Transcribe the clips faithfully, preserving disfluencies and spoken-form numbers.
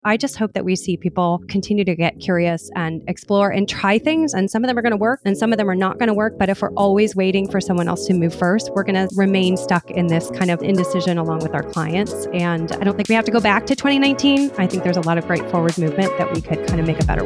I just hope that we see people continue to get curious and explore and try things. And some of them are going to work and some of them are not going to work. But if we're always waiting for someone else to move first, we're going to remain stuck in this kind of indecision along with our clients. And I don't think we have to go back to twenty nineteen. I think there's a lot of great forward movement that we could kind of make a better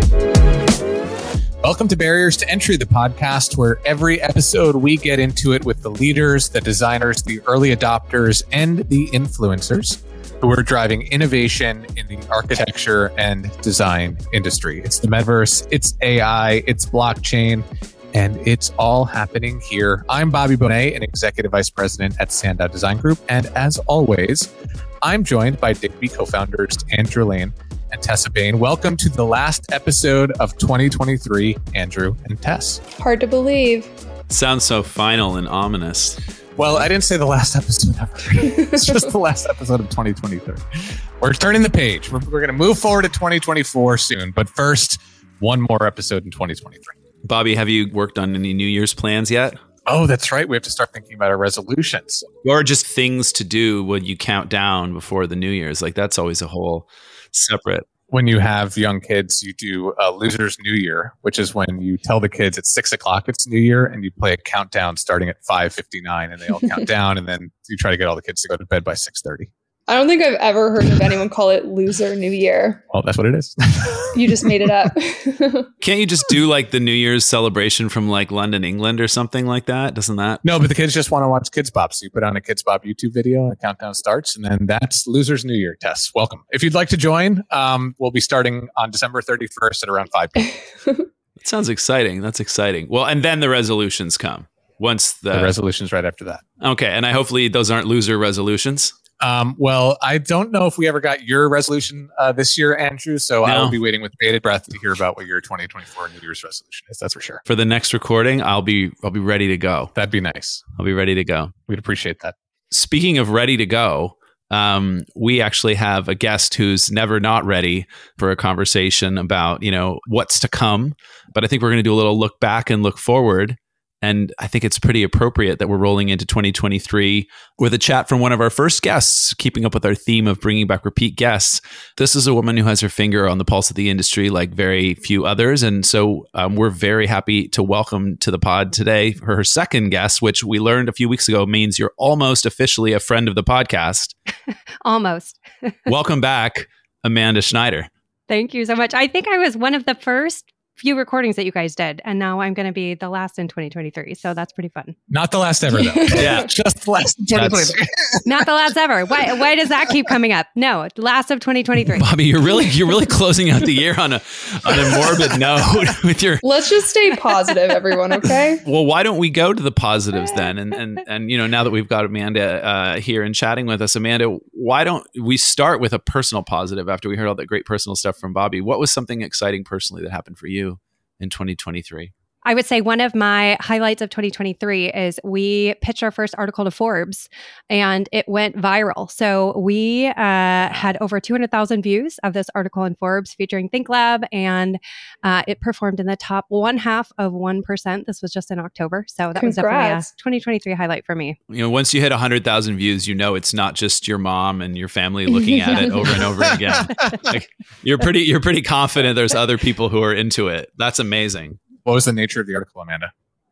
world. Welcome to Barriers to Entry, the podcast where every episode we get into it with the leaders, the designers, the early adopters, and the influencers who are driving innovation in the architecture and design industry. It's the metaverse, it's A I, it's blockchain, and it's all happening here. I'm Bobby Bonet, an executive vice president at Sandow Design Group. And as always, I'm joined by Digby co-founders Andrew Lane and Tessa Bain. Welcome to the last episode of twenty twenty-three, Andrew and Tess. Hard to believe. Sounds so final and ominous. Well, I didn't say the last episode ever. It's just the last episode of twenty twenty-three. We're turning the page. We're, we're going to move forward to twenty twenty-four soon. But first, one more episode in twenty twenty-three. Bobby, have you worked on any New Year's plans yet? Oh, that's right. We have to start thinking about our resolutions. Or just things to do when you count down before the New Year's. Like that's always a whole separate. When you have young kids, you do a Loser's New Year, which is when you tell the kids it's six o'clock, it's New Year, and you play a countdown starting at five fifty-nine, and they all count down, and then you try to get all the kids to go to bed by six thirty. I don't think I've ever heard of anyone call it Loser New Year. Well, that's what it is. You just made it up. Can't you just do like the New Year's celebration from like London, England or something like that? Doesn't that? No, but the kids just want to watch Kids Bop. So you put on a Kids Bop YouTube video and the countdown starts. And then that's Loser's New Year. Tess, welcome. If you'd like to join, um, we'll be starting on December thirty-first at around five p.m. That sounds exciting. That's exciting. Well, and then the resolutions come. Once the, the resolutions right after that. Okay. And I hopefully those aren't loser resolutions. Um, well, I don't know if we ever got your resolution uh, this year, Andrew. So no. I will be waiting with bated breath to hear about what your twenty twenty-four New Year's resolution is. That's for sure. For the next recording, I'll be I'll be ready to go. That'd be nice. I'll be ready to go. We'd appreciate that. Speaking of ready to go, um, we actually have a guest who's never not ready for a conversation about, you know, what's to come. But I think we're going to do a little look back and look forward. And I think it's pretty appropriate that we're rolling into twenty twenty-three with a chat from one of our first guests, keeping up with our theme of bringing back repeat guests. This is a woman who has her finger on the pulse of the industry like very few others. And so um, we're very happy to welcome to the pod today her second guest, which we learned a few weeks ago means you're almost officially a friend of the podcast. Almost. Welcome back, Amanda Schneider. Thank you so much. I think I was one of the first few recordings that you guys did, and now I'm going to be the last in twenty twenty-three, so that's pretty fun. Not the last ever, though. Yeah, just the last in twenty twenty-three. Not the last ever. Why? Why does that keep coming up? No, last of twenty twenty-three. Bobby, you're really you're really closing out the year on a on a morbid note with your. Let's just stay positive, everyone. Okay. Well, why don't we go to the positives then? And and and you know, now that we've got Amanda uh, here and chatting with us, Amanda, why don't we start with a personal positive after we heard all that great personal stuff from Bobby? What was something exciting personally that happened for you in twenty twenty-three? I would say one of my highlights of twenty twenty-three is we pitched our first article to Forbes and it went viral. So we uh, had over two hundred thousand views of this article in Forbes featuring ThinkLab, and uh, it performed in the top one half of one percent. This was just in October. So that Congrats. was definitely a twenty twenty-three highlight for me. You know, once you hit one hundred thousand views, you know it's not just your mom and your family looking at it over and over again. Like, you're pretty, you're pretty confident there's other people who are into it. That's amazing. What was the nature of the article, Amanda?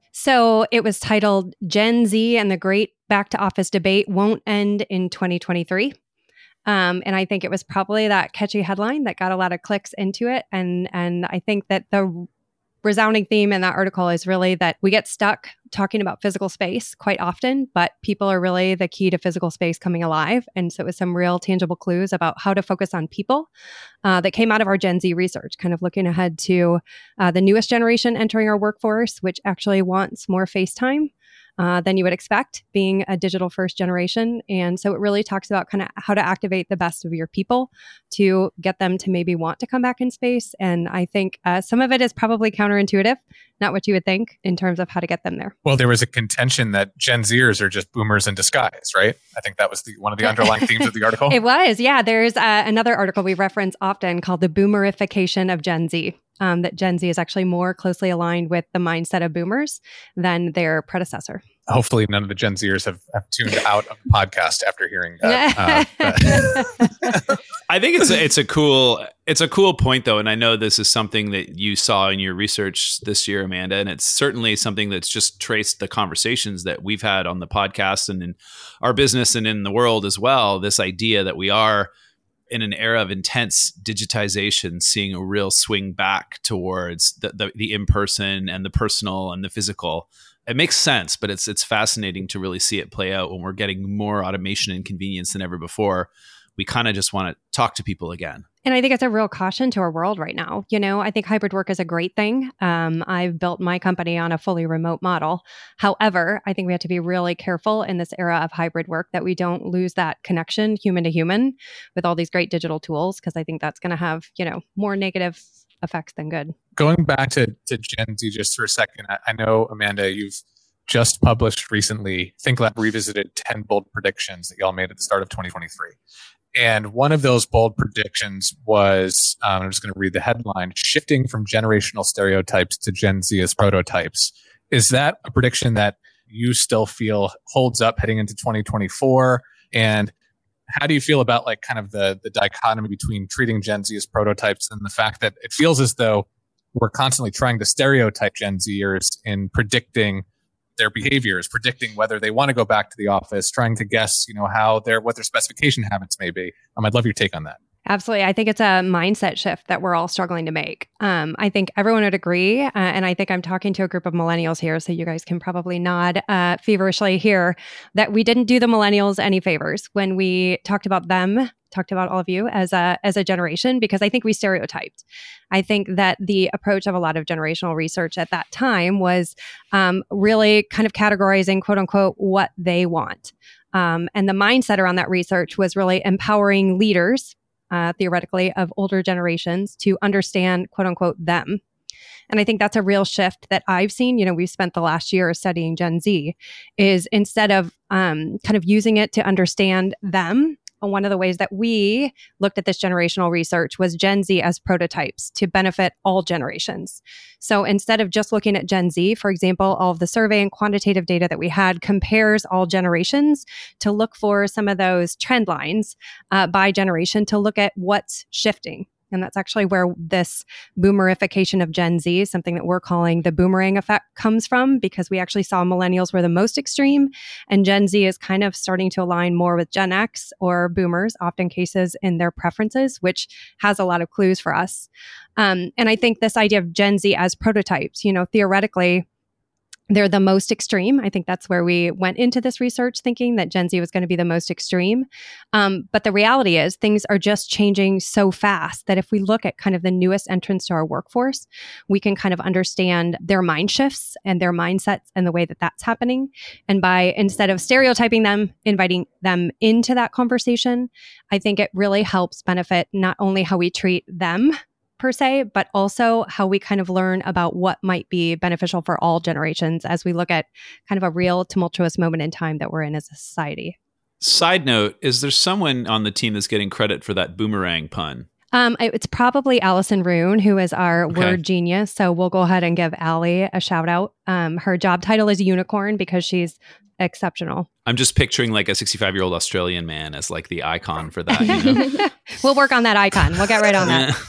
So it was titled Gen Z and the Great Back to Office Debate Won't End in twenty twenty-three. Um, and I think it was probably that catchy headline that got a lot of clicks into it. And, and I think that the resounding theme in that article is really that we get stuck talking about physical space quite often, but people are really the key to physical space coming alive. And so it was some real tangible clues about how to focus on people uh, that came out of our Gen Z research, kind of looking ahead to uh, the newest generation entering our workforce, which actually wants more face time uh, than you would expect, being a digital first generation. And so it really talks about kind of how to activate the best of your people to get them to maybe want to come back in space. And I think uh, some of it is probably counterintuitive, not what you would think in terms of how to get them there. Well, there was a contention that Gen Zers are just boomers in disguise, right? I think that was the one of the underlying themes of the article. It was, yeah. There's uh, another article we reference often called the boomerification of Gen Z. Um, that Gen Z is actually more closely aligned with the mindset of boomers than their predecessor. Hopefully none of the Gen Zers have, have tuned out of the podcast after hearing that. uh, that. I think it's a, it's a cool it's a cool point though, and I know this is something that you saw in your research this year, Amanda, and it's certainly something that's just traced the conversations that we've had on the podcast and in our business and in the world as well. This idea that we are in an era of intense digitization, seeing a real swing back towards the, the, the in-person and the personal and the physical. It makes sense, but it's it's fascinating to really see it play out when we're getting more automation and convenience than ever before. We kind of just want to talk to people again. And I think it's a real caution to our world right now. You know, I think hybrid work is a great thing. Um, I've built my company on a fully remote model. However, I think we have to be really careful in this era of hybrid work that we don't lose that connection human to human with all these great digital tools, because I think that's going to have, you know, more negative effects than good. Going back to, to Gen Z just for a second, I, I know, Amanda, you've just published recently, ThinkLab Revisited ten Bold Predictions that y'all made at the start of twenty twenty-three. And one of those bold predictions was, um, I'm just going to read the headline, shifting from generational stereotypes to Gen Z as prototypes. Is that a prediction that you still feel holds up heading into twenty twenty-four? And how do you feel about like kind of the, the dichotomy between treating Gen Z as prototypes and the fact that it feels as though we're constantly trying to stereotype Gen Zers in predicting their behaviors, predicting whether they want to go back to the office, trying to guess, you know, how their what their specification habits may be. Um, I'd love your take on that. Absolutely. I think it's a mindset shift that we're all struggling to make. Um, I think everyone would agree. Uh, and I think I'm talking to a group of millennials here, so you guys can probably nod uh, feverishly here, that we didn't do the millennials any favors when we talked about them, talked about all of you as a, as a generation, because I think we stereotyped. I think that the approach of a lot of generational research at that time was um, really kind of categorizing, quote unquote, what they want. Um, and the mindset around that research was really empowering leaders, Uh, theoretically, of older generations to understand, quote unquote, them. And I think that's a real shift that I've seen. You know, we've spent the last year studying Gen Z, is instead of um, kind of using it to understand them, one of the ways that we looked at this generational research was Gen Z as prototypes to benefit all generations. So instead of just looking at Gen Z, for example, all of the survey and quantitative data that we had compares all generations to look for some of those trend lines uh, by generation to look at what's shifting. And that's actually where this boomerification of Gen Z, something that we're calling the boomerang effect, comes from, because we actually saw millennials were the most extreme, and Gen Z is kind of starting to align more with Gen X or boomers, often cases in their preferences, which has a lot of clues for us. Um, and I think this idea of Gen Z as prototypes, you know, theoretically, they're the most extreme. I think that's where we went into this research thinking that Gen Z was going to be the most extreme. Um, but the reality is things are just changing so fast that if we look at kind of the newest entrants to our workforce, we can kind of understand their mind shifts and their mindsets and the way that that's happening. And by, instead of stereotyping them, inviting them into that conversation, I think it really helps benefit not only how we treat them per se, but also how we kind of learn about what might be beneficial for all generations as we look at kind of a real tumultuous moment in time that we're in as a society. Side note, is there someone on the team that's getting credit for that boomerang pun? Um, it's probably Allison Roon, who is our Okay. word genius. So we'll go ahead and give Allie a shout out. Um, her job title is unicorn because she's exceptional. I'm just picturing like a sixty-five-year-old Australian man as like the icon for that. You know? We'll work on that icon. We'll get right on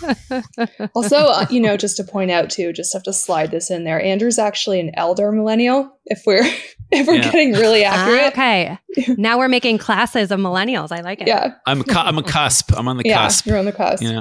that. Also, uh, you know, just to point out too, just have to slide this in there. Andrew's actually an elder millennial. If we're if we're Yeah. getting really accurate, Okay. Now we're making classes of millennials. I like it. yeah, I'm cu- I'm a cusp. I'm on the yeah, cusp. you're on the cusp. Yeah.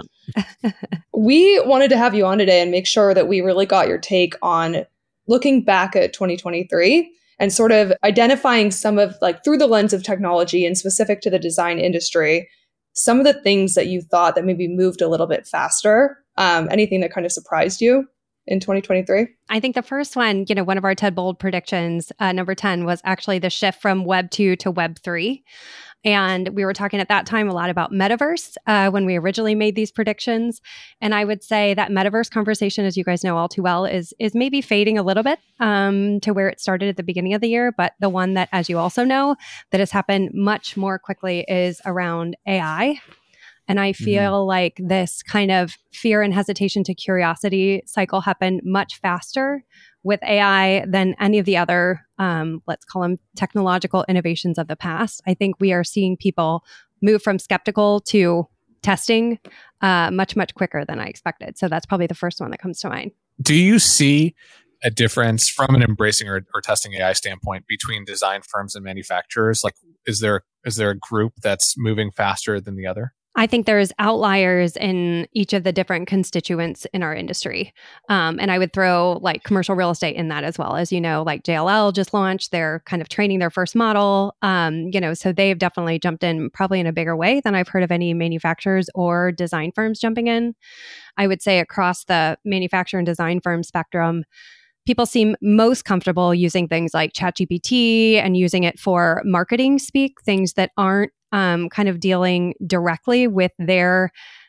We wanted to have you on today and make sure that we really got your take on looking back at twenty twenty-three and sort of identifying some of, like, through the lens of technology and specific to the design industry, some of the things that you thought that maybe moved a little bit faster. Um, anything that kind of surprised you in twenty twenty-three? I think the first one, you know, one of our TED Bold predictions, uh, number ten, was actually the shift from Web two to Web three. And we were talking at that time a lot about metaverse uh, when we originally made these predictions. And I would say that metaverse conversation, as you guys know all too well, is is maybe fading a little bit um, to where it started at the beginning of the year. But the one that, as you also know, that has happened much more quickly is around A I. And I feel mm-hmm. like this kind of fear and hesitation to curiosity cycle happened much faster with A I than any of the other, um, let's call them technological innovations of the past. I think we are seeing people move from skeptical to testing uh, much, much quicker than I expected. So that's probably the first one that comes to mind. Do you see a difference from an embracing or, or testing A I standpoint between design firms and manufacturers? Like, is there is there a group that's moving faster than the other? I think there's outliers in each of the different constituents in our industry. Um, and I would throw like commercial real estate in that as well. As you know, like J L L just launched, they're kind of training their first model. Um, you know, so they've definitely jumped in probably in a bigger way than I've heard of any manufacturers or design firms jumping in. I would say across the manufacturer and design firm spectrum, people seem most comfortable using things like ChatGPT and using it for marketing speak, things that aren't um, kind of dealing directly with their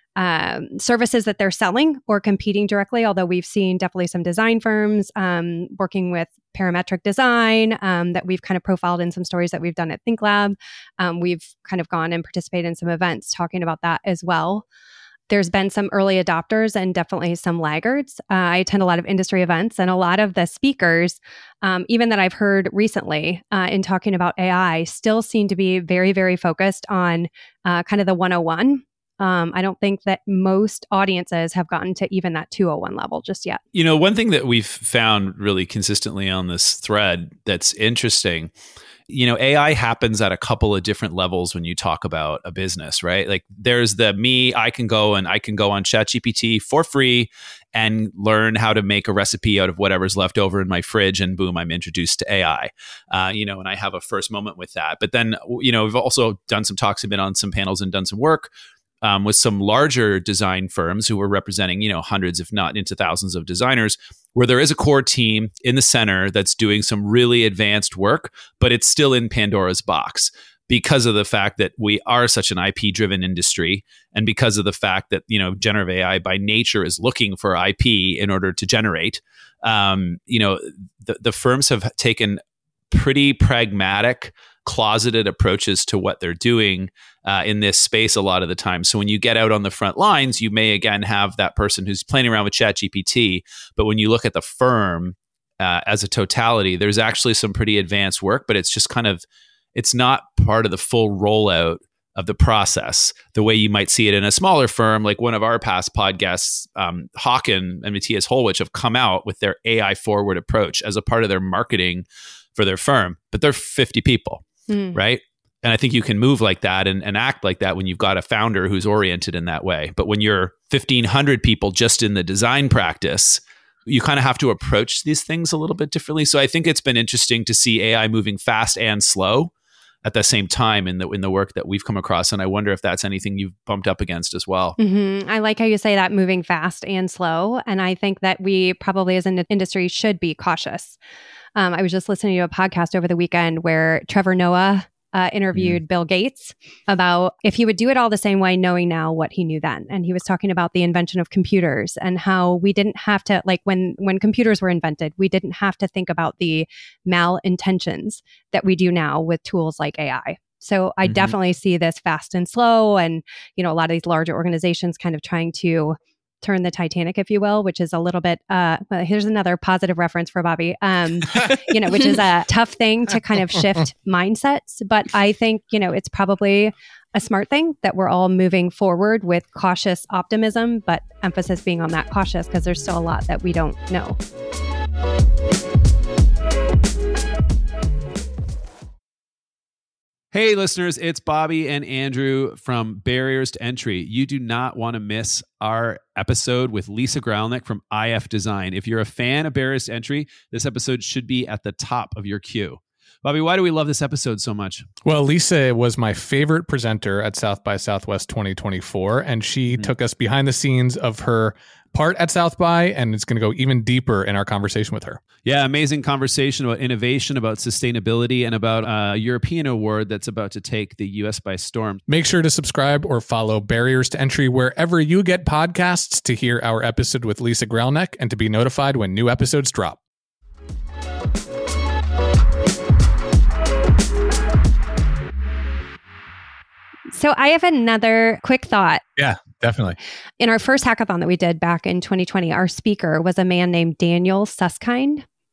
um, services that they're selling or competing directly. Although we've seen definitely some design firms um, working with parametric design um, that we've kind of profiled in some stories that we've done at ThinkLab. Um, we've kind of gone and participated in some events talking about that as well. There's been some early adopters and definitely some laggards. Uh, I attend a lot of industry events, and a lot of the speakers, um, even that I've heard recently uh, in talking about A I, still seem to be very, very focused on uh, kind of the one oh one. Um, I don't think that most audiences have gotten to even that two oh one level just yet. You know, one thing that we've found really consistently on this thread that's interesting, you know, A I happens at a couple of different levels when you talk about a business, right? Like there's the me, I can go and I can go on ChatGPT for free and learn how to make a recipe out of whatever's left over in my fridge, and boom, I'm introduced to A I. Uh, you know, and I have a first moment with that. But then, you know, we've also done some talks, have been on some panels and done some work Um, with some larger design firms who were representing, you know, hundreds, if not into thousands of designers, where there is a core team in the center that's doing some really advanced work, but it's still in Pandora's box because of the fact that we are such an I P-driven industry, and because of the fact that, you know, generative A I by nature is looking for I P in order to generate. Um, you know, the, the firms have taken pretty pragmatic, closeted approaches to what they're doing uh, in this space a lot of the time. So when you get out on the front lines, you may again have that person who's playing around with ChatGPT. But when you look at the firm uh, as a totality, there's actually some pretty advanced work, but it's just kind of, it's not part of the full rollout of the process the way you might see it in a smaller firm. Like one of our past podcasts, um, Hawken and Matthias Holwich have come out with their A I forward approach as a part of their marketing for their firm, but they're fifty people. Mm. Right. And I think you can move like that and, and act like that when you've got a founder who's oriented in that way. But when you're fifteen hundred people just in the design practice, you kind of have to approach these things a little bit differently. So I think it's been interesting to see A I moving fast and slow at the same time in the in the work that we've come across. And I wonder if that's anything you've bumped up against as well. Mm-hmm. I like how you say that, moving fast and slow. And I think that we probably as an industry should be cautious. Um, I was just listening to a podcast over the weekend where Trevor Noah uh, interviewed mm. Bill Gates about if he would do it all the same way, knowing now what he knew then. And he was talking about the invention of computers and how we didn't have to, like when when computers were invented, we didn't have to think about the malintentions that we do now with tools like A I. So I mm-hmm. definitely see this fast and slow, and you know, a lot of these larger organizations kind of trying to turn the Titanic, if you will, which is a little bit, uh, well, here's another positive reference for Bobby, um, you know, which is a tough thing to kind of shift mindsets. But I think, you know, it's probably a smart thing that we're all moving forward with cautious optimism, but emphasis being on that cautious because there's still a lot that we don't know. Hey, listeners, it's Bobby and Andrew from Barriers to Entry. You do not want to miss our episode with Lisa Gralnick from I F Design. If you're a fan of Barriers to Entry, this episode should be at the top of your queue. Bobby, why do we love this episode so much? Well, Lisa was my favorite presenter at South by Southwest twenty twenty-four, and she mm-hmm. took us behind the scenes of her part at South by, and it's going to go even deeper in our conversation with her. Yeah, amazing conversation about innovation, about sustainability, and about a European award that's about to take the U S by storm. Make sure to subscribe or follow Barriers to Entry wherever you get podcasts to hear our episode with Lisa Gralnick and to be notified when new episodes drop. So I have another quick thought. Yeah, definitely. In our first hackathon that we did back in twenty twenty, our speaker was a man named Daniel Susskind.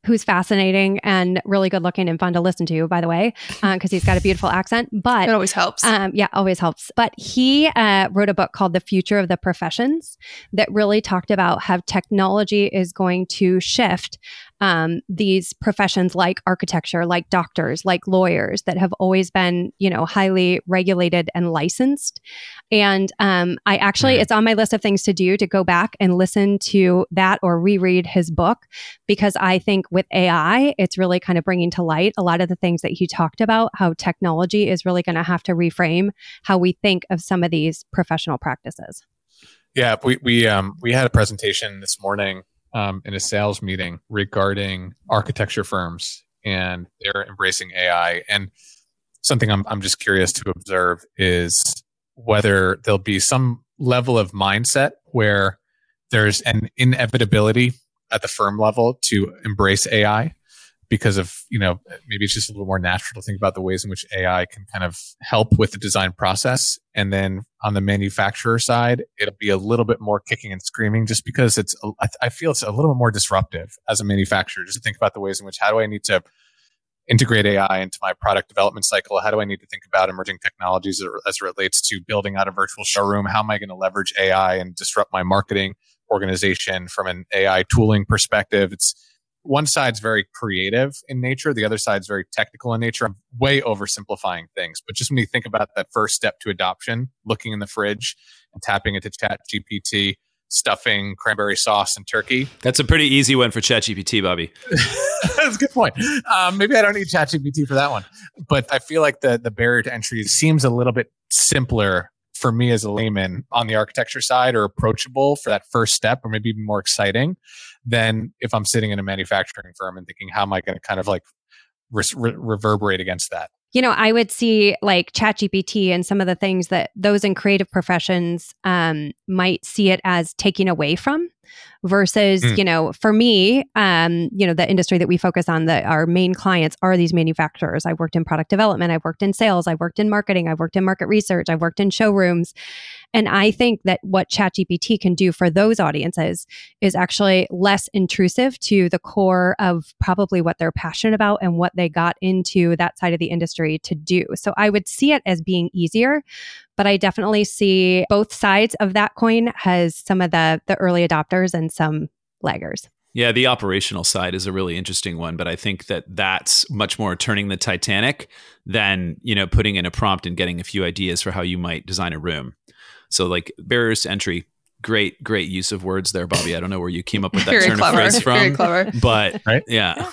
who's fascinating and really good looking and fun to listen to, by the way, because uh, he's got a beautiful accent. But it always helps. Um, yeah, always helps. But he uh, wrote a book called The Future of the Professions that really talked about how technology is going to shift um, these professions like architecture, like doctors, like lawyers that have always been, you know, highly regulated and licensed. And um, I actually, it's on my list of things to do to go back and listen to that or reread his book, because I think with A I, it's really kind of bringing to light a lot of the things that he talked about, how technology is really going to have to reframe how we think of some of these professional practices. Yeah, we we um we had a presentation this morning um, in a sales meeting regarding architecture firms, and they're embracing A I. And something I'm I'm just curious to observe is whether there'll be some level of mindset where there's an inevitability at the firm level to embrace A I, because of, you know, maybe it's just a little more natural to think about the ways in which A I can kind of help with the design process. And then on the manufacturer side, it'll be a little bit more kicking and screaming, just because it's, I feel it's a little bit more disruptive as a manufacturer, just to think about the ways in which, how do I need to integrate A I into my product development cycle? How do I need to think about emerging technologies as it relates to building out a virtual showroom? How am I going to leverage A I and disrupt my marketing organization from an A I tooling perspective? It's, one side's very creative in nature. The other side's very technical in nature. I'm way oversimplifying things, but just when you think about that first step to adoption, looking in the fridge and tapping into ChatGPT, stuffing cranberry sauce and turkey. That's a pretty easy one for ChatGPT, Bobby. That's a good point. Um, maybe I don't need ChatGPT for that one, but I feel like the the barrier to entry seems a little bit simpler for me as a layman on the architecture side, or approachable for that first step, or maybe even more exciting than if I'm sitting in a manufacturing firm and thinking, how am I going to kind of like re- re- reverberate against that? You know, I would see like ChatGPT and some of the things that those in creative professions um, might see it as taking away from, versus, mm. you know, for me, um, you know, the industry that we focus on, that our main clients are these manufacturers. I worked in product development. I worked in sales. I worked in marketing. I worked in market research. I worked in showrooms. And I think that what ChatGPT can do for those audiences is actually less intrusive to the core of probably what they're passionate about and what they got into that side of the industry to do. So I would see it as being easier, but I definitely see both sides of that coin has some of the the early adopters and some laggers. Yeah, the operational side is a really interesting one, but I think that that's much more turning the Titanic than, you know, putting in a prompt and getting a few ideas for how you might design a room. So like barriers to entry, great, great use of words there, Bobby. I don't know where you came up with that Very turn clever. of phrase from. Very clever. But right? yeah.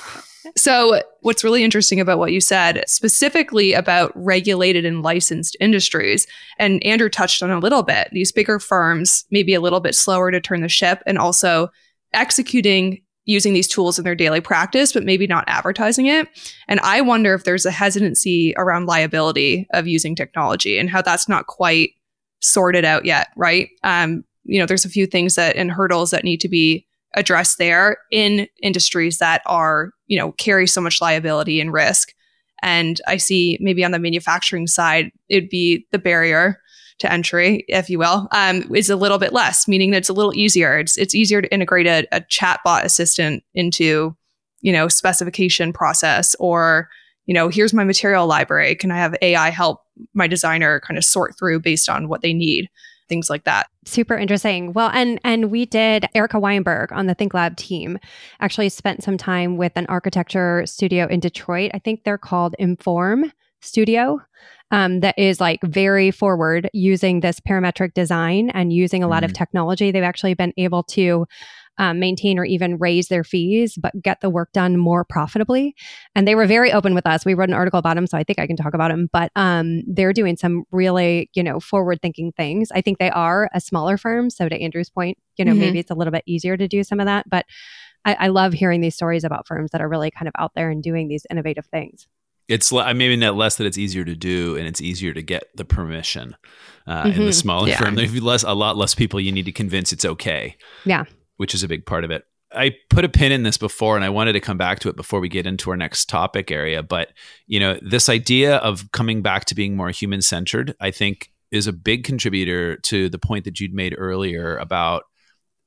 So what's really interesting about what you said, specifically about regulated and licensed industries, and Andrew touched on a little bit, these bigger firms may be a little bit slower to turn the ship, and also executing using these tools in their daily practice, but maybe not advertising it. And I wonder if there's a hesitancy around liability of using technology and how that's not quite sorted out yet, right? Um, you know, there's a few things that and hurdles that need to be addressed there in industries that are, you know, carry so much liability and risk. And I see maybe on the manufacturing side, it'd be the barrier to entry, if you will, um, is a little bit less, meaning that it's a little easier. It's it's easier to integrate a, a chatbot assistant into, you know, specification process, or, you know, here's my material library. Can I have A I help my designer kind of sort through based on what they need? Things like that. Super interesting. Well, and and we did, Erica Weinberg on the ThinkLab team actually spent some time with an architecture studio in Detroit. I think they're called Inform Studio. Um, that is like very forward using this parametric design and using a lot mm. of technology. They've actually been able to um, maintain or even raise their fees, but get the work done more profitably. And they were very open with us. We wrote an article about them, so I think I can talk about them. But um, they're doing some really, you know, forward-thinking things. I think they are a smaller firm. So to Andrew's point, you know, mm-hmm. maybe it's a little bit easier to do some of that. But I, I love hearing these stories about firms that are really kind of out there and doing these innovative things. It's maybe not less that it's easier to do, and it's easier to get the permission. Uh, mm-hmm. In the smaller yeah. firm, there's less, a lot less people you need to convince it's okay. Yeah, which is a big part of it. I put a pin in this before, and I wanted to come back to it before we get into our next topic area. But you know, this idea of coming back to being more human centered, I think, is a big contributor to the point that you'd made earlier about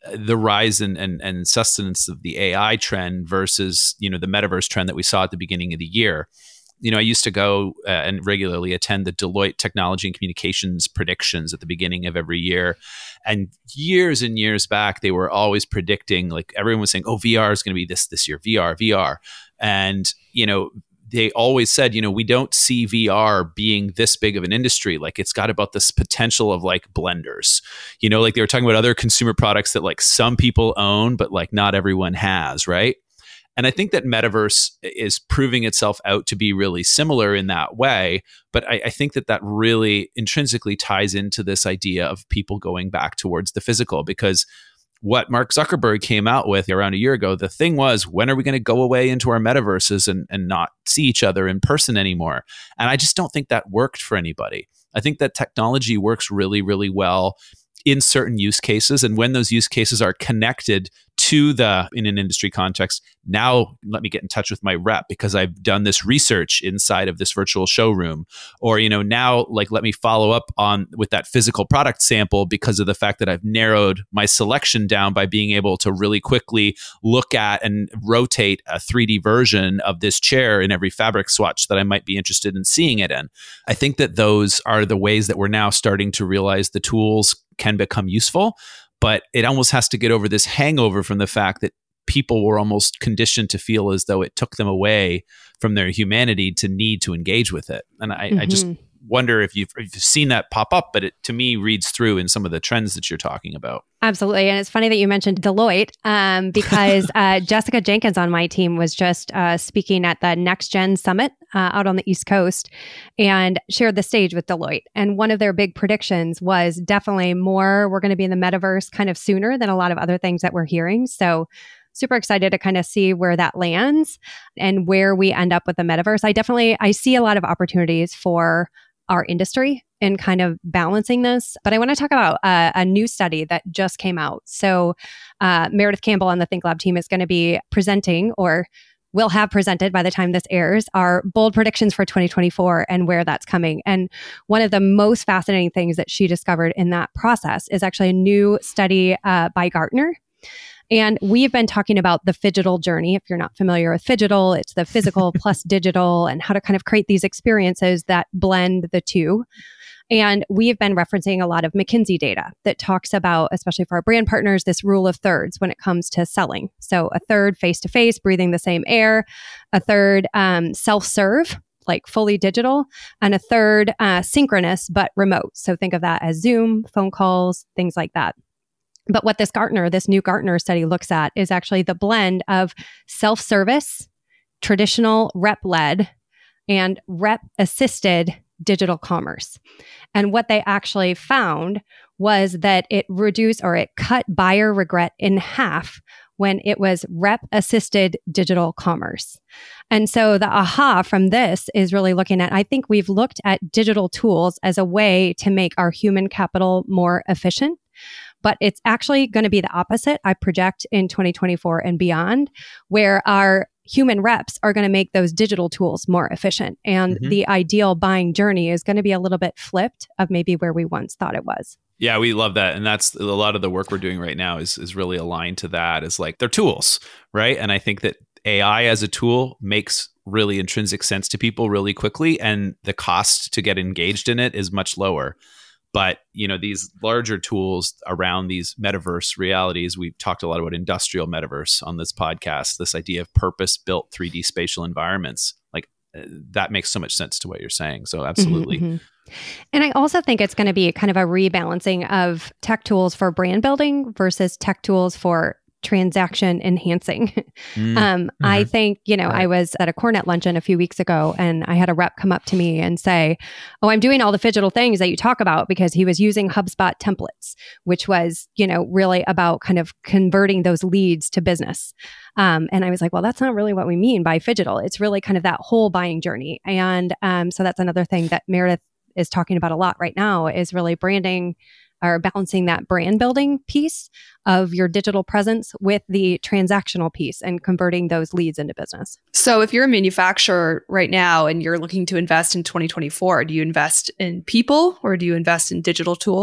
the rise and, and and sustenance of the A I trend versus, you know, the metaverse trend that we saw at the beginning of the year. You know, I used to go uh, and regularly attend the Deloitte Technology and Communications predictions at the beginning of every year. And years and years back, they were always predicting, like everyone was saying, oh, V R is going to be this this year, V R, V R. And, you know, they always said, you know, we don't see V R being this big of an industry. Like it's got about this potential of like blenders, you know, like they were talking about other consumer products that like some people own, but like not everyone has, right? And I think that metaverse is proving itself out to be really similar in that way. But I, I think that that really intrinsically ties into this idea of people going back towards the physical, because what Mark Zuckerberg came out with around a year ago, the thing was, when are we going to go away into our metaverses and, and not see each other in person anymore? And I just don't think that worked for anybody. I think that technology works really, really well in certain use cases. And when those use cases are connected to the, in an industry context, now let me get in touch with my rep because I've done this research inside of this virtual showroom. Or, you know, now like, let me follow up on with that physical product sample because of the fact that I've narrowed my selection down by being able to really quickly look at and rotate a three D version of this chair in every fabric swatch that I might be interested in seeing it in. I think that those are the ways that we're now starting to realize the tools can become useful. But it almost has to get over this hangover from the fact that people were almost conditioned to feel as though it took them away from their humanity to need to engage with it. And I, mm-hmm. I just wonder if you've, if you've seen that pop up, but it to me reads through in some of the trends that you're talking about. Absolutely. And it's funny that you mentioned Deloitte um, because uh, Jessica Jenkins on my team was just uh, speaking at the Next Gen Summit uh, out on the East Coast and shared the stage with Deloitte. And one of their big predictions was definitely more, we're going to be in the metaverse kind of sooner than a lot of other things that we're hearing. So super excited to kind of see where that lands and where we end up with the metaverse. I definitely, I see a lot of opportunities for our industry in kind of balancing this. But I want to talk about uh, a new study that just came out. So uh, Meredith Campbell on the Think Lab team is going to be presenting, or will have presented by the time this airs, our bold predictions for twenty twenty-four and where that's coming. And one of the most fascinating things that she discovered in that process is actually a new study uh, by Gartner. And we've been talking about the phygital journey. If you're not familiar with phygital, it's the physical plus digital and how to kind of create these experiences that blend the two. And we've been referencing a lot of McKinsey data that talks about, especially for our brand partners, this rule of thirds when it comes to selling. So a third face-to-face, breathing the same air, a third um, self-serve, like fully digital, and a third uh, synchronous but remote. So think of that as Zoom, phone calls, things like that. But what this Gartner, this new Gartner study looks at is actually the blend of self-service, traditional rep-led, and rep-assisted digital commerce. And what they actually found was that it reduced or it cut buyer regret in half when it was rep-assisted digital commerce. And so the aha from this is really looking at, I think we've looked at digital tools as a way to make our human capital more efficient. But it's actually going to be the opposite, I project, in twenty twenty-four and beyond, where our human reps are going to make those digital tools more efficient. And mm-hmm. the ideal buying journey is going to be a little bit flipped of maybe where we once thought it was. Yeah, we love that. And that's a lot of the work we're doing right now is, is really aligned to that. Is like they're tools, right? And I think that A I as a tool makes really intrinsic sense to people really quickly. And the cost to get engaged in it is much lower. But, you know, these larger tools around these metaverse realities, we've talked a lot about industrial metaverse on this podcast, this idea of purpose-built three D spatial environments. Like uh, that makes so much sense to what you're saying. So absolutely. Mm-hmm, mm-hmm. And I also think it's going to be kind of a rebalancing of tech tools for brand building versus tech tools for transaction enhancing. Mm. um, mm-hmm. I think, you know, right. I was at a Cornet luncheon a few weeks ago and I had a rep come up to me and say, oh, I'm doing all the phygital things that you talk about, because he was using HubSpot templates, which was, you know, really about kind of converting those leads to business. Um, and I was like, well, that's not really what we mean by phygital. It's really kind of that whole buying journey. And um, so that's another thing that Meredith is talking about a lot right now is really branding or balancing that brand building piece of your digital presence with the transactional piece and converting those leads into business. So if you're a manufacturer right now and you're looking to invest in twenty twenty-four, do you invest in people or do you invest in digital tools?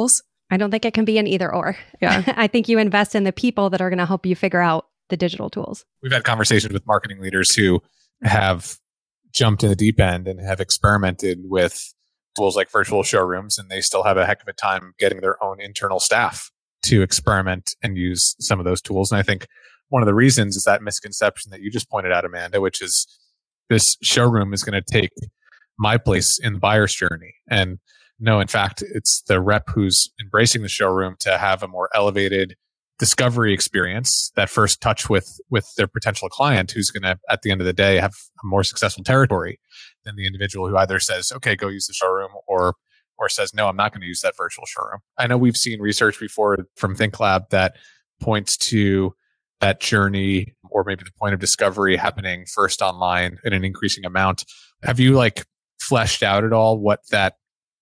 I don't think it can be an either or. Yeah. I think you invest in the people that are going to help you figure out the digital tools. We've had conversations with marketing leaders who have jumped in the deep end and have experimented with tools like virtual showrooms, and they still have a heck of a time getting their own internal staff to experiment and use some of those tools. And I think one of the reasons is that misconception that you just pointed out, Amanda, which is this showroom is going to take my place in the buyer's journey. And no, in fact, it's the rep who's embracing the showroom to have a more elevated discovery experience, that first touch with with their potential client, who's going to, at the end of the day, have a more successful territory than the individual who either says, okay, go use the showroom, or or says, no, I'm not going to use that virtual showroom. I know we've seen research before from ThinkLab that points to that journey, or maybe the point of discovery, happening first online in an increasing amount. Have you like fleshed out at all what that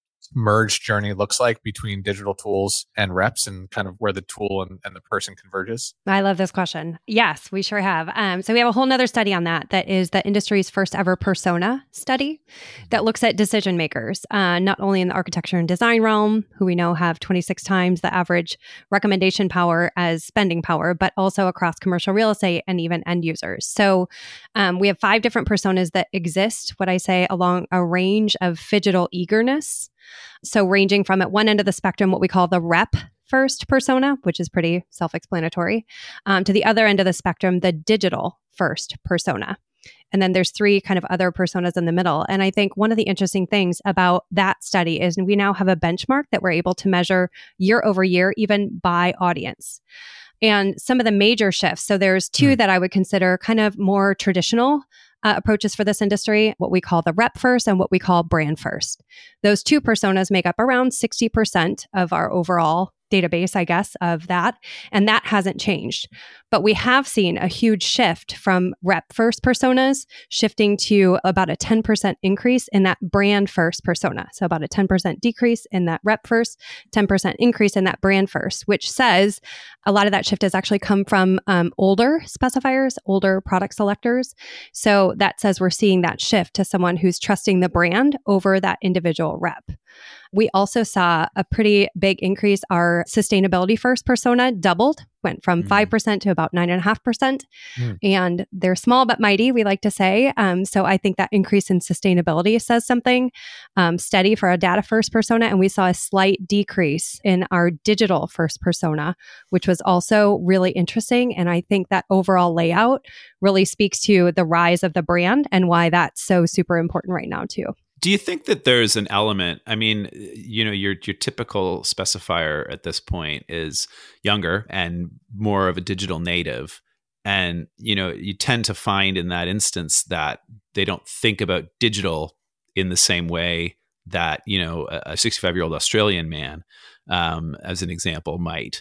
merge journey looks like between digital tools and reps, and kind of where the tool and, and the person converges? I love this question. Yes, we sure have. Um, so we have a whole nother study on that, that is the industry's first ever persona study that looks at decision makers, uh, not only in the architecture and design realm, who we know have twenty-six times the average recommendation power as spending power, but also across commercial real estate and even end users. So um, we have five different personas that exist, what I say, along a range of phygital eagerness. So ranging from at one end of the spectrum, what we call the rep first persona, which is pretty self-explanatory, um, to the other end of the spectrum, the digital first persona. And then there's three kind of other personas in the middle. And I think one of the interesting things about that study is we now have a benchmark that we're able to measure year over year, even by audience. And some of the major shifts, so there's two mm. that I would consider kind of more traditional Uh, approaches for this industry, what we call the rep first and what we call brand first. Those two personas make up around sixty percent of our overall database, I guess, of that. And that hasn't changed. But we have seen a huge shift from rep first personas shifting to about a ten percent increase in that brand first persona. So about a ten percent decrease in that rep first, ten percent increase in that brand first, which says a lot of that shift has actually come from um, older specifiers, older product selectors. So that says we're seeing that shift to someone who's trusting the brand over that individual rep. We also saw a pretty big increase. Our sustainability first persona doubled, went from mm. five percent to about nine point five percent. Mm. And they're small but mighty, we like to say. Um, so I think that increase in sustainability says something um, steady for a data first persona. And we saw a slight decrease in our digital first persona, which was also really interesting. And I think that overall layout really speaks to the rise of the brand and why that's so super important right now too. Do you think that there's an element? I mean, you know, your your typical specifier at this point is younger and more of a digital native. And, you know, you tend to find in that instance that they don't think about digital in the same way that, you know, a sixty-five-year-old Australian man, um, as an example, might.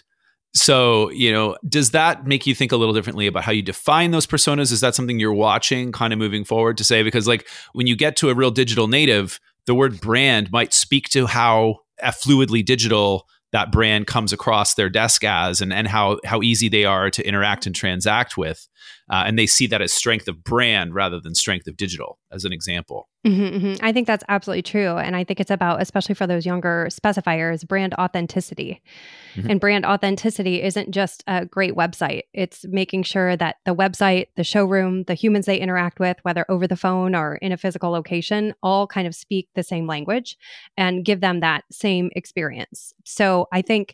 So, you know, does that make you think a little differently about how you define those personas? Is that something you're watching kind of moving forward to say? Because like when you get to a real digital native, the word brand might speak to how fluidly digital that brand comes across their desk as, and, and how, how easy they are to interact and transact with. Uh, and they see that as strength of brand rather than strength of digital, as an example. Mm-hmm, mm-hmm. I think that's absolutely true. And I think it's about, especially for those younger specifiers, brand authenticity. Mm-hmm. And brand authenticity isn't just a great website. It's making sure that the website, the showroom, the humans they interact with, whether over the phone or in a physical location, all kind of speak the same language and give them that same experience. So I think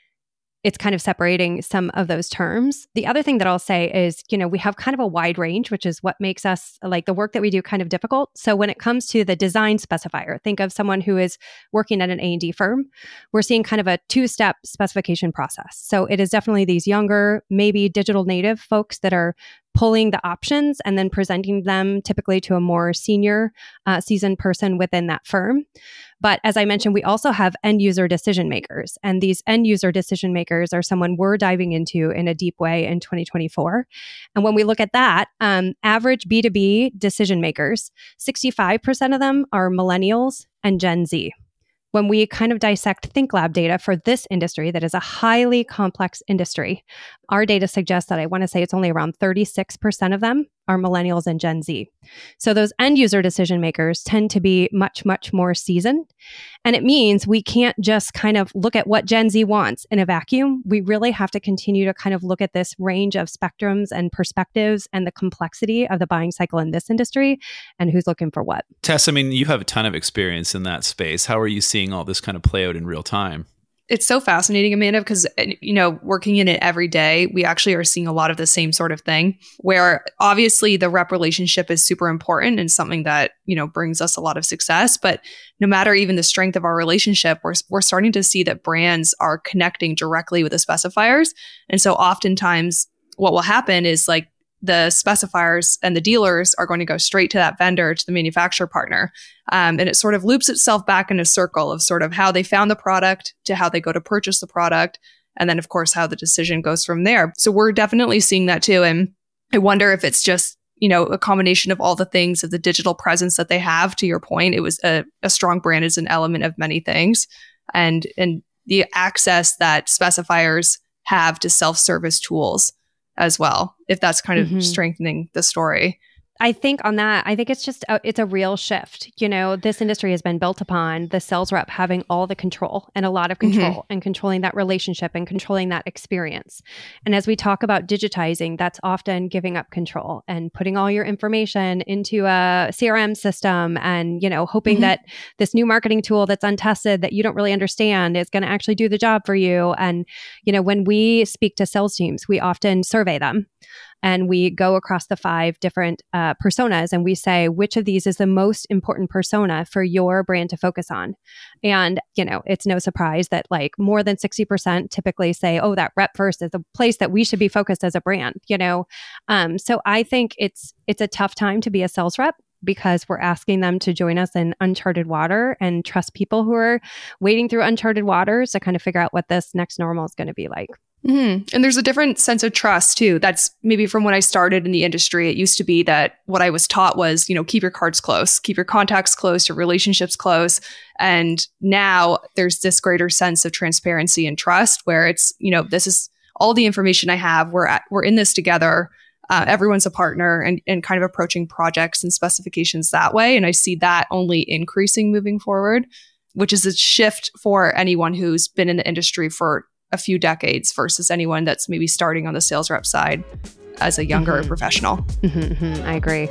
it's kind of separating some of those terms. The other thing that I'll say is, you know, we have kind of a wide range, which is what makes us, like the work that we do, kind of difficult. So when it comes to the design specifier, think of someone who is working at an A and D firm. We're seeing kind of a two-step specification process. So it is definitely these younger, maybe digital native folks that are pulling the options and then presenting them typically to a more senior, uh, seasoned person within that firm. But as I mentioned, we also have end user decision makers. And these end user decision makers are someone we're diving into in a deep way in twenty twenty-four. And when we look at that, um, average B two B decision makers, sixty-five percent of them are millennials and Gen Z. When we kind of dissect ThinkLab data for this industry, that is a highly complex industry, our data suggests that I want to say it's only around thirty-six percent of them are millennials and Gen Z. So those end user decision makers tend to be much, much more seasoned. And it means we can't just kind of look at what Gen Z wants in a vacuum. We really have to continue to kind of look at this range of spectrums and perspectives and the complexity of the buying cycle in this industry and who's looking for what. Tess, I mean, you have a ton of experience in that space. How are you seeing all this kind of play out in real time? It's so fascinating, Amanda, because, you know, working in it every day, we actually are seeing a lot of the same sort of thing where obviously the rep relationship is super important and something that, you know, brings us a lot of success. But no matter even the strength of our relationship, we're, we're starting to see that brands are connecting directly with the specifiers. And so oftentimes what will happen is like the specifiers and the dealers are going to go straight to that vendor, to the manufacturer partner. Um, and it sort of loops itself back in a circle of sort of how they found the product to how they go to purchase the product. And then, of course, how the decision goes from there. So we're definitely seeing that too. And I wonder if it's just, you know, a combination of all the things of the digital presence that they have. To your point, it was a, a strong brand is an element of many things. And, and the access that specifiers have to self-service tools as well, if that's kind of mm-hmm. strengthening the story. I think on that, I think it's just, a, it's a real shift. You know, this industry has been built upon the sales rep having all the control and a lot of control mm-hmm. and controlling that relationship and controlling that experience. And as we talk about digitizing, that's often giving up control and putting all your information into a C R M system and, you know, hoping mm-hmm. that this new marketing tool that's untested that you don't really understand is going to actually do the job for you. And, you know, when we speak to sales teams, we often survey them. And we go across the five different uh, personas and we say, which of these is the most important persona for your brand to focus on? And, you know, it's no surprise that like more than sixty percent typically say, oh, that rep first is the place that we should be focused as a brand, you know? Um, so I think it's it's a tough time to be a sales rep because we're asking them to join us in uncharted water and trust people who are wading through uncharted waters to kind of figure out what this next normal is going to be like. Mm-hmm. And there's a different sense of trust too. That's maybe from when I started in the industry. It used to be that what I was taught was, you know, keep your cards close, keep your contacts close, your relationships close. And now there's this greater sense of transparency and trust where it's, you know, this is all the information I have. We're at, we're in this together. Uh, everyone's a partner and, and kind of approaching projects and specifications that way. And I see that only increasing moving forward, which is a shift for anyone who's been in the industry for a few decades versus anyone that's maybe starting on the sales rep side as a younger mm-hmm. professional. Mm-hmm, mm-hmm. I agree.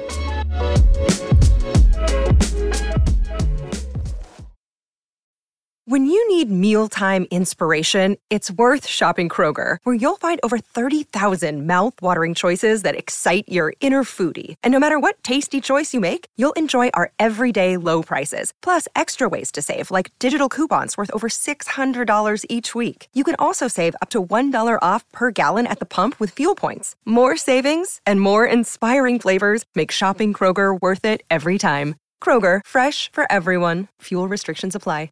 When you need mealtime inspiration, it's worth shopping Kroger, where you'll find over thirty thousand mouth-watering choices that excite your inner foodie. And no matter what tasty choice you make, you'll enjoy our everyday low prices, plus extra ways to save, like digital coupons worth over six hundred dollars each week. You can also save up to one dollar off per gallon at the pump with fuel points. More savings and more inspiring flavors make shopping Kroger worth it every time. Kroger, fresh for everyone. Fuel restrictions apply.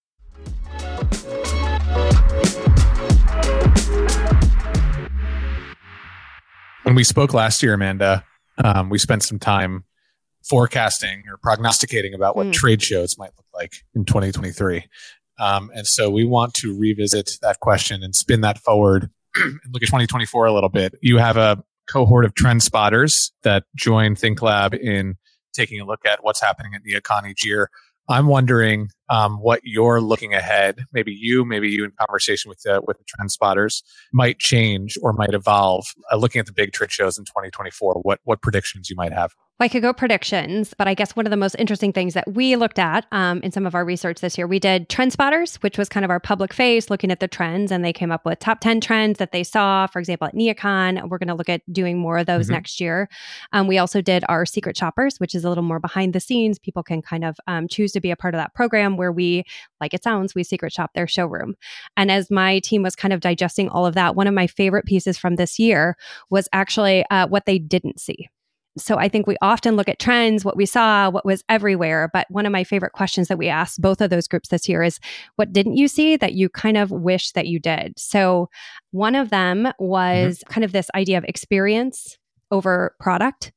When we spoke last year, Amanda, um, we spent some time forecasting or prognosticating about what mm. trade shows might look like in twenty twenty-three. Um, and so we want to revisit that question and spin that forward and look at twenty twenty-four a little bit. You have a cohort of trend spotters that join ThinkLab in taking a look at what's happening at NeoCon each year. I'm wondering um, what you're looking ahead. Maybe you, maybe you in conversation with uh, with the trend spotters might change or might evolve. Uh, looking at the big trade shows in twenty twenty-four, what what predictions you might have? I could go predictions, but I guess one of the most interesting things that we looked at um, in some of our research this year, we did Trend Spotters, which was kind of our public face looking at the trends, and they came up with top ten trends that they saw, for example, at NeoCon. We're going to look at doing more of those mm-hmm. next year. Um, we also did our Secret Shoppers, which is a little more behind the scenes. People can kind of um, choose to be a part of that program where we, like it sounds, we secret shop their showroom. And as my team was kind of digesting all of that, one of my favorite pieces from this year was actually uh, what they didn't see. So I think we often look at trends, what we saw, what was everywhere. But one of my favorite questions that we asked both of those groups this year is, what didn't you see that you kind of wish that you did? So one of them was mm-hmm. kind of this idea of experience over product.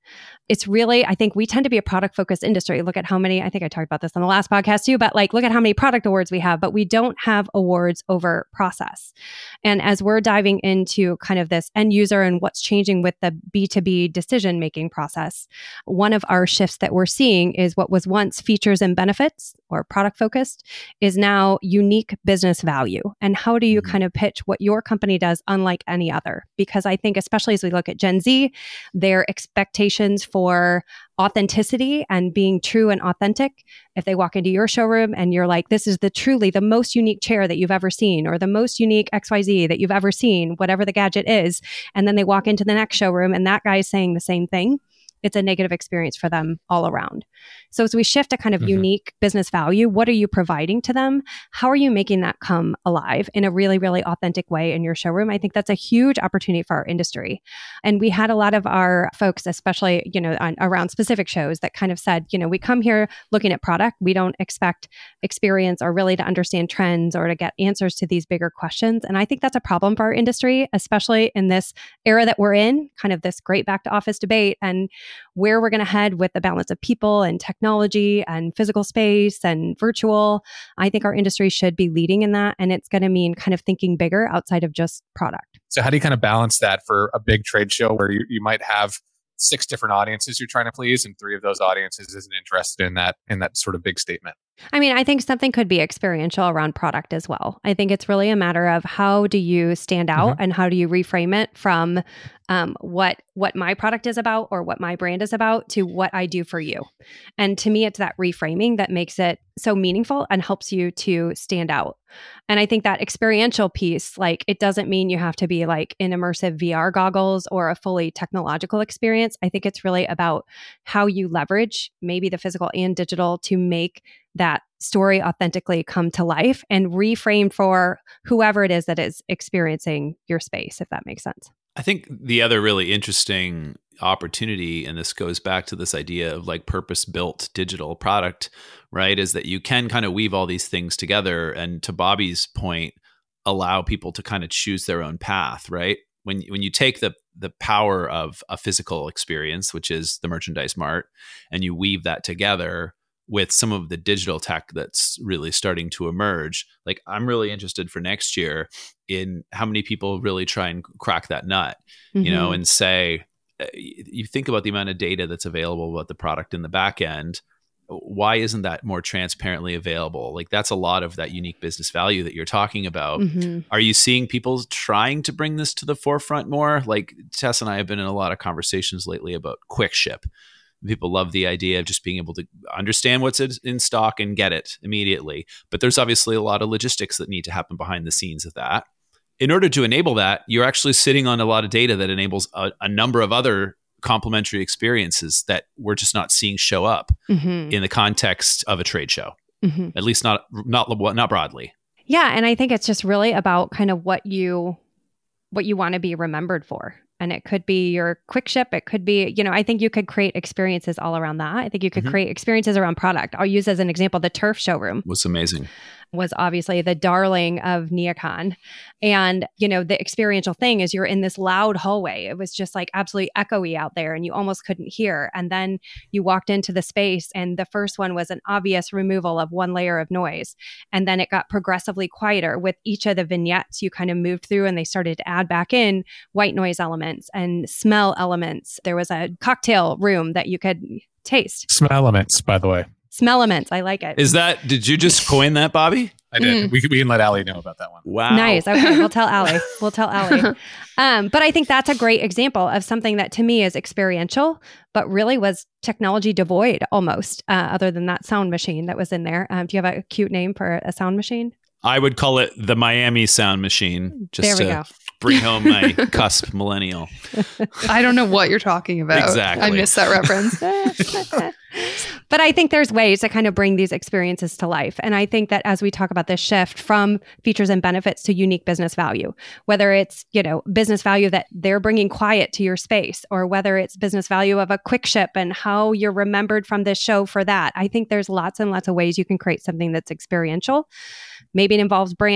It's really, I think we tend to be a product focused industry. Look at how many, I think I talked about this on the last podcast too, but like, look at how many product awards we have, but we don't have awards over process. And as we're diving into kind of this end user and what's changing with the B two B decision making process, one of our shifts that we're seeing is what was once features and benefits or product focused is now unique business value. And how do you mm-hmm. kind of pitch what your company does unlike any other? Because I think, especially as we look at Gen Z, their expectations for authenticity and being true and authentic. If they walk into your showroom and you're like, this is the truly the most unique chair that you've ever seen, or the most unique X Y Z that you've ever seen, whatever the gadget is, and then they walk into the next showroom and that guy is saying the same thing, it's a negative experience for them all around. So as we shift to kind of mm-hmm. unique business value, what are you providing to them? How are you making that come alive in a really, really authentic way in your showroom? I think that's a huge opportunity for our industry. And we had a lot of our folks, especially, you know, on, around specific shows that kind of said, you know, we come here looking at product. We don't expect experience or really to understand trends or to get answers to these bigger questions. And I think that's a problem for our industry, especially in this era that we're in, kind of this great back to office debate and where we're going to head with the balance of people and technology and physical space and virtual. I think our industry should be leading in that. And it's going to mean kind of thinking bigger outside of just product. So how do you kind of balance that for a big trade show where you, you might have six different audiences you're trying to please and three of those audiences isn't interested in that in that sort of big statement? I mean, I think something could be experiential around product as well. I think it's really a matter of how do you stand out mm-hmm. and how do you reframe it from um, what what my product is about or what my brand is about to what I do for you. And to me, it's that reframing that makes it so meaningful and helps you to stand out. And I think that experiential piece, like it doesn't mean you have to be like in immersive V R goggles or a fully technological experience. I think it's really about how you leverage maybe the physical and digital to make that story authentically come to life and reframe for whoever it is that is experiencing your space, if that makes sense. I think the other really interesting opportunity, and this goes back to this idea of like purpose-built digital product, right, is that you can kind of weave all these things together and, to Bobby's point, allow people to kind of choose their own path, right? When when you take the the power of a physical experience, which is the merchandise mart, and you weave that together with some of the digital tech that's really starting to emerge. Like, I'm really interested for next year in how many people really try and crack that nut, mm-hmm. you know, and say, you think about the amount of data that's available about the product in the back end. Why isn't that more transparently available? Like, that's a lot of that unique business value that you're talking about. Mm-hmm. Are you seeing people trying to bring this to the forefront more? Like, Tess and I have been in a lot of conversations lately about quick ship. People love the idea of just being able to understand what's in stock and get it immediately. But there's obviously a lot of logistics that need to happen behind the scenes of that. In order to enable that, you're actually sitting on a lot of data that enables a, a number of other complementary experiences that we're just not seeing show up mm-hmm. in the context of a trade show, mm-hmm. at least not not not broadly. Yeah, and I think it's just really about kind of what you what you want to be remembered for. And it could be your quick ship. It could be, you know, I think you could create experiences all around that. I think you could mm-hmm. create experiences around product. I'll use as an example, the Turf showroom. Was amazing. Was obviously the darling of NeoCon. And, you know, the experiential thing is you're in this loud hallway. It was just like absolutely echoey out there and you almost couldn't hear. And then you walked into the space and the first one was an obvious removal of one layer of noise. And then it got progressively quieter with each of the vignettes you kind of moved through and they started to add back in white noise elements and smell elements. There was a cocktail room that you could taste. Smell elements, by the way. Smellements. I like it. Is that, did you just coin that, Bobby? I did. Mm. We, we can let Allie know about that one. Wow. Nice. Okay. We'll tell Allie. We'll tell Allie. Um, but I think that's a great example of something that to me is experiential, but really was technology devoid almost, uh, other than that sound machine that was in there. Um, do you have a cute name for a sound machine? I would call it the Miami Sound Machine. Just there we to go. Bring home my cusp millennial. I don't know what you're talking about. Exactly. I missed that reference. But I think there's ways to kind of bring these experiences to life. And I think that as we talk about this shift from features and benefits to unique business value, whether it's, you know, business value that they're bringing quiet to your space, or whether it's business value of a quick ship and how you're remembered from this show for that. I think there's lots and lots of ways you can create something that's experiential. Maybe it involves brand.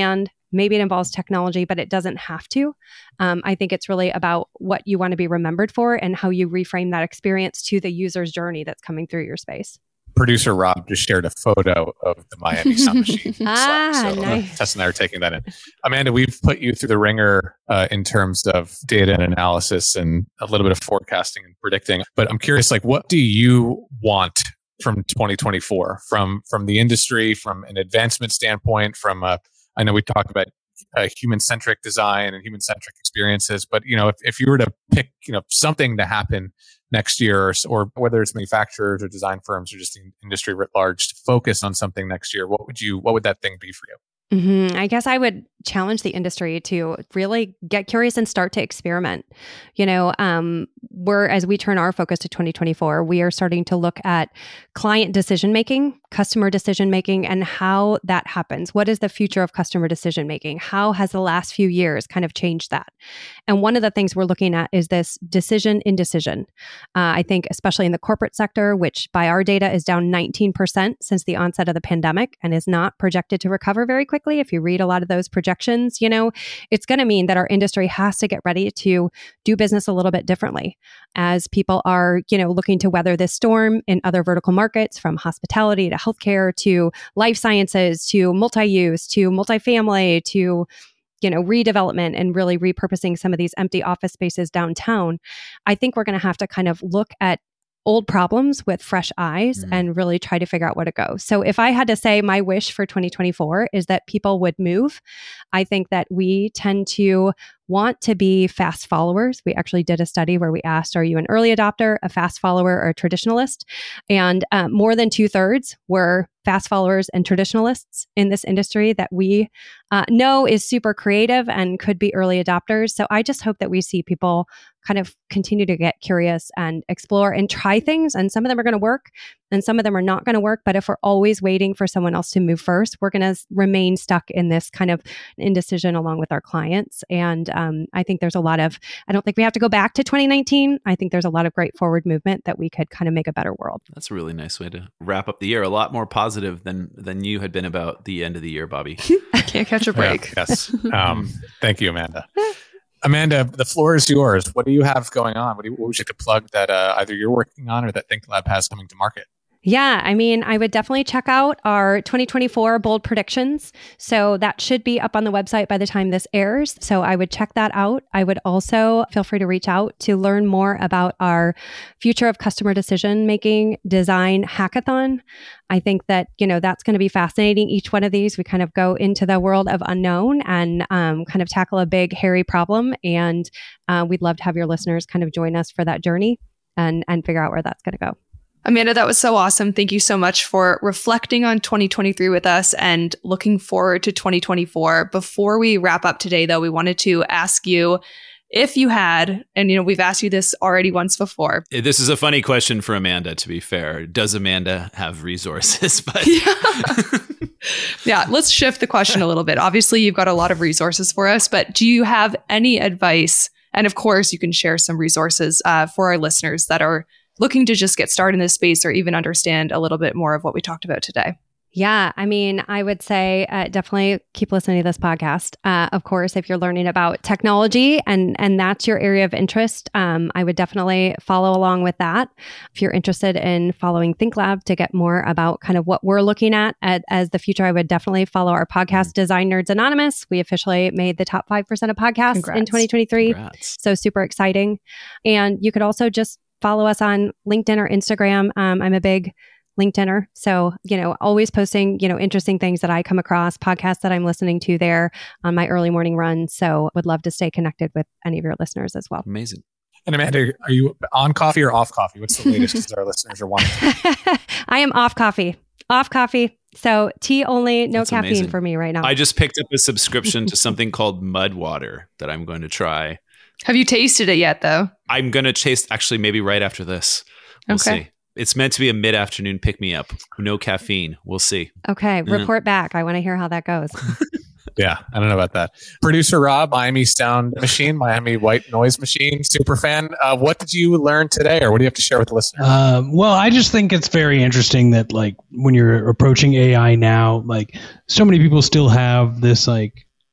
Maybe it involves technology, but it doesn't have to. Um, I think it's really about what you want to be remembered for and how you reframe that experience to the user's journey that's coming through your space. Producer Rob just shared a photo of the Miami Sun machine. Ah, so, nice. Uh, Tess and I are taking that in. Amanda, we've put you through the ringer uh, in terms of data and analysis and a little bit of forecasting and predicting. But I'm curious, like, what do you want from twenty twenty-four, from from the industry, from an advancement standpoint, from a, I know we talked about uh, human-centric design and human-centric experiences, but you know, if, if you were to pick, you know, something to happen next year, or, or whether it's manufacturers or design firms or just the industry writ large to focus on something next year, what would you, what would that thing be for you? Mm-hmm. I guess I would challenge the industry to really get curious and start to experiment. You know, um, we're, as we turn our focus to twenty twenty-four, we are starting to look at client decision-making, customer decision-making, and how that happens. What is the future of customer decision-making? How has the last few years kind of changed that? And one of the things we're looking at is this decision indecision. Uh, I think especially in the corporate sector, which by our data is down nineteen percent since the onset of the pandemic and is not projected to recover very quickly. If you read a lot of those projections, you know, it's going to mean that our industry has to get ready to do business a little bit differently as people are, you know, looking to weather this storm in other vertical markets, from hospitality to healthcare to life sciences to multi-use to multifamily to, you know, redevelopment and really repurposing some of these empty office spaces downtown. I think we're going to have to kind of look at old problems with fresh eyes mm. and really try to figure out where to go. So if I had to say my wish for twenty twenty-four is that people would move, I think that we tend to want to be fast followers. We actually did a study where we asked, are you an early adopter, a fast follower, or a traditionalist? And um, more than two thirds were fast followers and traditionalists in this industry that we uh, know is super creative and could be early adopters. So I just hope that we see people kind of continue to get curious and explore and try things. And some of them are going to work and some of them are not going to work. But if we're always waiting for someone else to move first, we're going to remain stuck in this kind of indecision along with our clients. And um, I think there's a lot of, I don't think we have to go back to twenty nineteen. I think there's a lot of great forward movement that we could kind of make a better world. That's a really nice way to wrap up the year. A lot more positive than than you had been about the end of the year, Bobby. Can't catch a break. Yeah, yes. Um, thank you, Amanda. Amanda, the floor is yours. What do you have going on? What, do you, what would you like to plug that uh, either you're working on or that ThinkLab has coming to market? Yeah, I mean, I would definitely check out our twenty twenty-four bold predictions. So that should be up on the website by the time this airs. So I would check that out. I would also feel free to reach out to learn more about our future of customer decision making design hackathon. I think that, you know, that's going to be fascinating. Each one of these, we kind of go into the world of unknown and um, kind of tackle a big, hairy problem. And uh, we'd love to have your listeners kind of join us for that journey and, and figure out where that's going to go. Amanda, that was so awesome. Thank you so much for reflecting on twenty twenty-three with us and looking forward to twenty twenty-four. Before we wrap up today, though, we wanted to ask you if you had, and you know, we've asked you this already once before. This is a funny question for Amanda, to be fair. Does Amanda have resources? But yeah. yeah, let's shift the question a little bit. Obviously, you've got a lot of resources for us, but do you have any advice? And of course, you can share some resources uh, for our listeners that are looking to just get started in this space or even understand a little bit more of what we talked about today. Yeah, I mean, I would say uh, definitely keep listening to this podcast. Uh, of course, if you're learning about technology and and that's your area of interest, um, I would definitely follow along with that. If you're interested in following ThinkLab to get more about kind of what we're looking at, at as the future, I would definitely follow our podcast, Design Nerds Anonymous. We officially made the top five percent of podcasts Congrats. in twenty twenty-three. Congrats. So super exciting. And you could also just follow us on LinkedIn or Instagram. Um, I'm a big LinkedIner. So, you know, always posting, you know, interesting things that I come across, podcasts that I'm listening to there on my early morning run. So would love to stay connected with any of your listeners as well. Amazing. And Amanda, are you on coffee or off coffee? What's the latest because our listeners are wanting to? I am off coffee. Off coffee. So tea only, no That's caffeine amazing. for me right now. I just picked up a subscription to something called Mud Water that I'm going to try. Have you tasted it yet, though? I'm going to taste, actually, maybe right after this. We'll okay. see. It's meant to be a mid-afternoon pick-me-up. No caffeine. We'll see. Okay. Report mm. back. I want to hear how that goes. Yeah. I don't know about that. Producer Rob, Miami Sound Machine, Miami White Noise Machine, super fan. Uh, what did you learn today, or what do you have to share with the listeners? Um, well, I just think it's very interesting that, like, when you're approaching A I now, like, so many people still have this, like,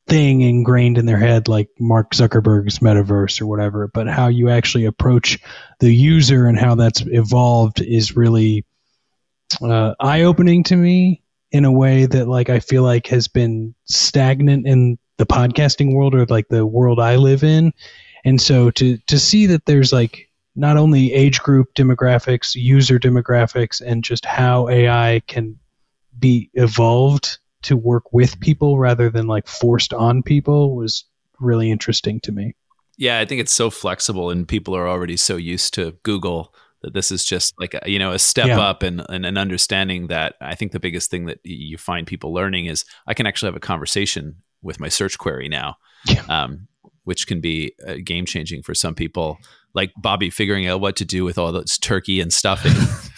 thing ingrained in their head, like Mark Zuckerberg's metaverse or whatever, but how you actually approach the user and how that's evolved is really uh, eye-opening to me in a way that like I feel like has been stagnant in the podcasting world or like the world I live in. And so to to see that there's like not only age group demographics, user demographics, and just how A I can be evolved to work with people rather than like forced on people was really interesting to me. Yeah, I think it's so flexible, and people are already so used to Google that this is just like a, you know, a step Yeah. up and, and an understanding that I think the biggest thing that you find people learning is I can actually have a conversation with my search query now, Yeah. um, which can be uh, game changing for some people. Like Bobby figuring out what to do with all this turkey and stuffing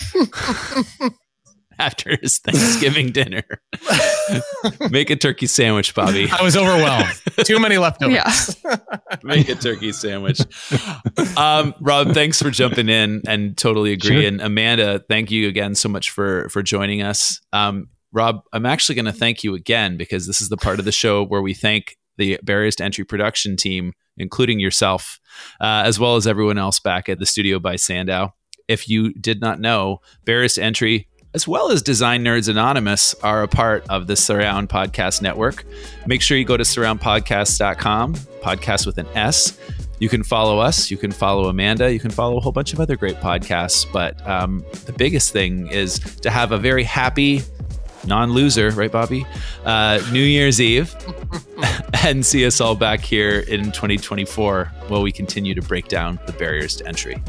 after his Thanksgiving dinner. Make a turkey sandwich, Bobby. I was overwhelmed. Too many leftovers. Yeah. Make a turkey sandwich. Um, Rob, thanks for jumping in, and totally agree. Sure. And Amanda, thank you again so much for for joining us. Um, Rob, I'm actually going to thank you again because this is the part of the show where we thank the Barriers to Entry production team, including yourself, uh, as well as everyone else back at the Studio by Sandow. If you did not know, Barriers to Entry, as well as Design Nerds Anonymous, are a part of the Surround Podcast Network. Make sure you go to surround podcast dot com, podcast with an S. You can follow us. You can follow Amanda. You can follow a whole bunch of other great podcasts. But um, the biggest thing is to have a very happy, non-loser, right, Bobby? Uh, New Year's Eve, and see us all back here in twenty twenty-four while we continue to break down the barriers to entry.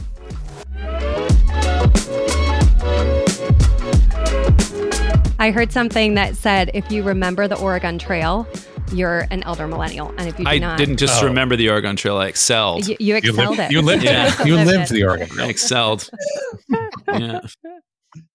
I heard something that said if you remember the Oregon Trail, you're an elder millennial, and if you do I not, didn't just Oh. remember the Oregon Trail. I excelled. you, you You excelled lived, it. you lived Yeah. it. You Lived lived it. the Oregon I Trail. excelled. Yeah.